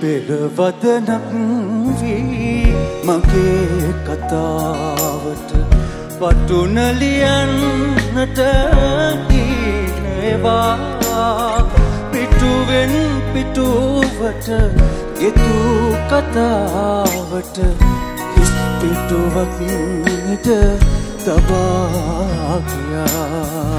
පෙරවදනක් වී මගේ කතාවට පටුනලියන්නට ඒවා පිටුවෙන් පිටුවට ගෙතු කතාවට හිස් පිටුවක් නිට තබා ගියා.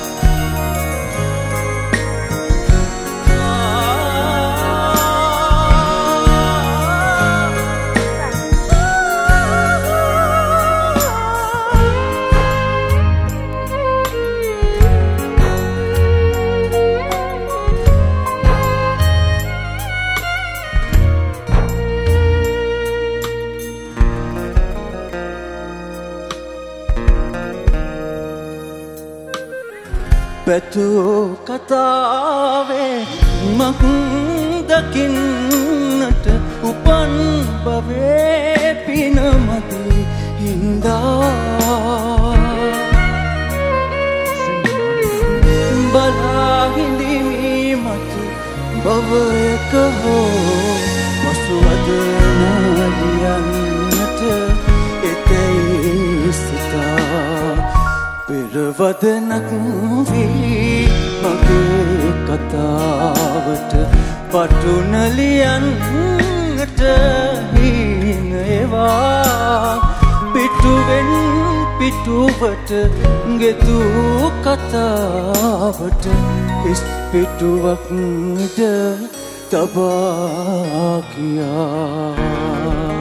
පැතු කතාවේ මක් දකින්නට උපන් බවේ පිනමති හින්දා බලා හිඳිමි මතු බවයක හෝ මසුවද නාලියන්නට එතැයි සිතා පෙරවදනක් වී මගේ කතාවට පටුනලියන්නට ඒවා පිටුවෙන් පිටුවට ගෙතු කතාවට හිස් පිටුවක් නිට තබා ගියා.